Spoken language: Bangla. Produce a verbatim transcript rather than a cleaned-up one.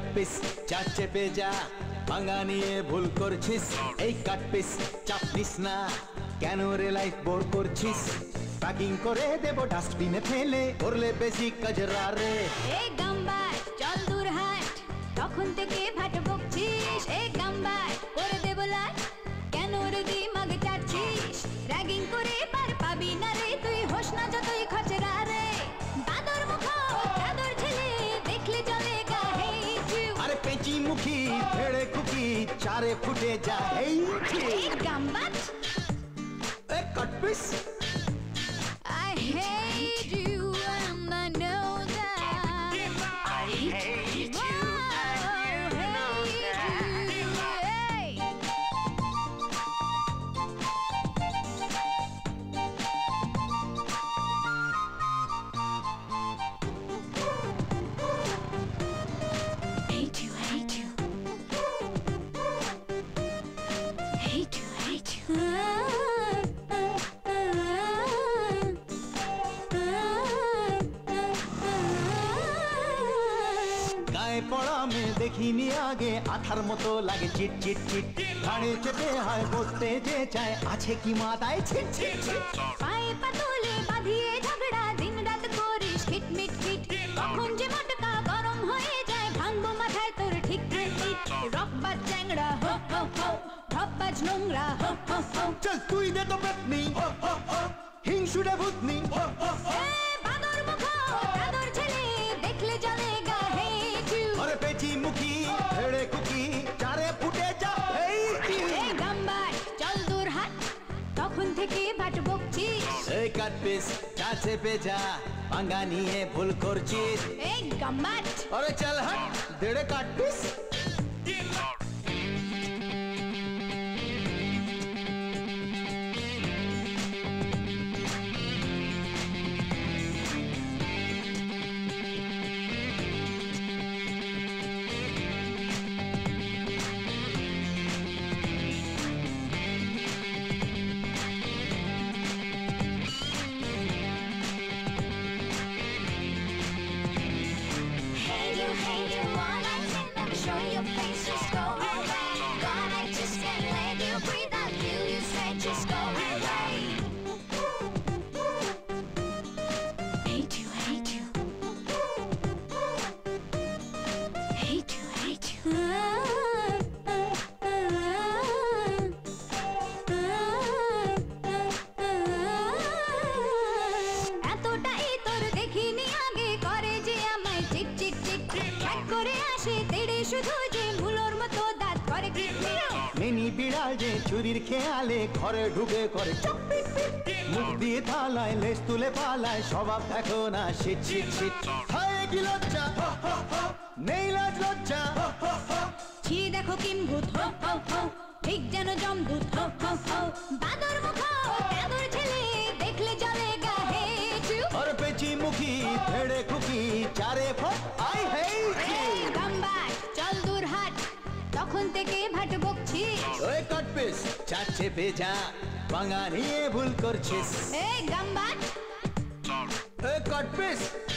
পিস চা চেপে যা ভাঙা নিয়ে ভুল করছিস এই কাট পিস চাপ নিস না কেন রে লাইফ বোর করছিস প্যাকিং করে দেব ডাস্টবিনে ফেলে করলে বেশি কাজরা রে এই গাম্বার চল দূর হাট তখন থেকে ভাট বকছিস এই গাম্বার করে দেব লাট কেন রে দিমাগ চাচ্ছিস র্যাগিং করে পার পাবি না রে তুই হোস না যতই খচরা রে বাদর মুখ চাদর ছেলে দেখলে চলে গা হেই জিউ আরে পেঁচি মুখী ফেড়ে খুকি চারে ফুটে যা এই এই গাম্বার এ cut piece I hate you and I know that I hate you and you know that Hate you, hate you Hate you, hate you গায়ে পড়া মে দেখিনি আগে আঠার মতো লাগে চিট চিট চিট ঘাড়ে চেপে হয় বসতে যে চায় আছে কি মাথায় ছিট ছিট ছিট পায়ে পাতলে বাঁধিয়ে ঝগড়া দিন রাত করিস হিট মিট হিট কখন যে মটকা গরম হয়ে যায় ভাঙবো মাথায় তোর ঠিক ঠিক রকবাজ চ্যাংড়া হো হো হো রকবাজ নোংরা হো হো হো চল তুই দে তো পেতনি হিংসুড়ে ভূতনি এ বাদর মুখ চাদর ছেলে দেখলে চলে গা হেট ইউ আরে পেঁচি মুখী ফেড়ে খুকি চারে ফুটে যা এই এই গাম্বার চল দূর হাট তখন থেকে ভাট বকছিস এই কাট পিস চা চেপে যা ভাঙা নিয়ে ভুল করছিস এই গাম্বার আরে চল হাট দেড়ে cut piece Hate you, hate you, all I can never show your face, just go away. God, I just can't let you breathe, I'll kill you straight, just go away. Hate you, hate you. Hate you, hate you. এতটাই তোর দেখিনি আগে করে যে আমায় চিট চিট চিট এক করে আসে তেড়ে শুধু যে মুলোর মতো দাঁত করে কিটমিট মিনি বিড়াল যে চুরির খেয়ালে ঘরে ঢুকে করে চপ পিট পিট মুখ দিয়ে থালায় লেজ তুলে পালায় স্বভাব দেখো না শীত শীত শীত হায় কি লজ্জা নেই লাজ লজ্জা ছি দেখো কিম্ভূত হো হো হো ঠিক যেন জমদূত হো হো হো বাদর মুখ চাদর ছেলে দেখলে চলে গা হেট ইউ আর পেঁচি মুখী ফেড়ে খুকি চারে ফুট আই হেট এই ইউ গাম্বার চল দূর হাট তখন থেকে ভাট বকছিস ওই কাট পিস চা চেপে যা ভাঙা নিয়ে ভুল করছিস এই গাম্বার ওই কাট পিস